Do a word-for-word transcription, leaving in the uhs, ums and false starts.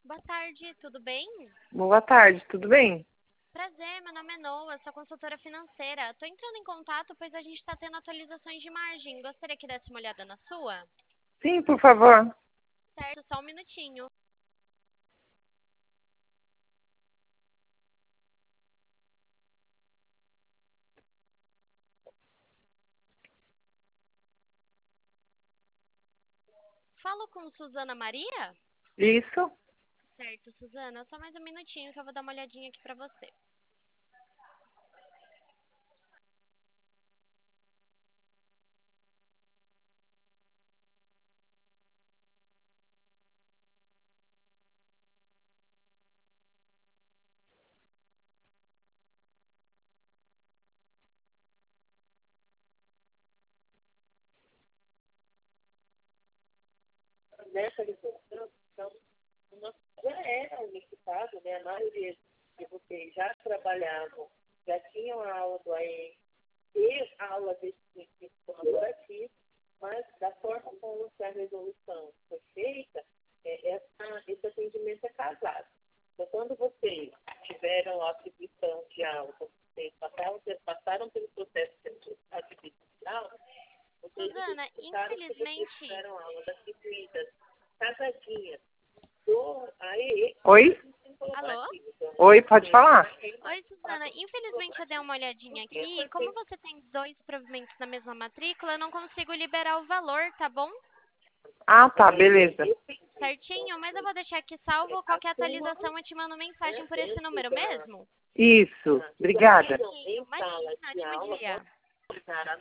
Boa tarde, tudo bem? Boa tarde, tudo bem? Prazer, meu nome é Noa, sou consultora financeira. Tô entrando em contato pois a gente está tendo atualizações de margem. Gostaria que desse uma olhada na sua? Sim, por favor. Certo, só um minutinho. Falo com Suzana Maria? Isso? Certo, Suzana, só mais um minutinho que eu vou dar uma olhadinha aqui pra você. Nessa licença, então, o nosso já era unificado, né? A maioria de vocês já trabalhavam, já tinham a aula do A E e a aula desse princípio colaborativo, mas da forma como que a resolução foi feita, é, essa, esse atendimento é casado. Então, quando vocês tiveram a atribuição de aula, quando vocês passaram, passaram pelo processo de atribuição de aula, vocês Suzana, identificaram que vocês infelizmente... tiveram aulas atribuídas casadinhas do A E E. Oi? Alô? Oi, pode falar. Oi, Suzana. Infelizmente eu dei uma olhadinha aqui. Como você tem dois provimentos na mesma matrícula, eu não consigo liberar o valor, tá bom? Ah, tá, beleza. Certinho, mas eu vou deixar aqui salvo. Qualquer atualização eu te mando mensagem por esse número mesmo? Isso, obrigada. Certinho, imagina, ótimo dia.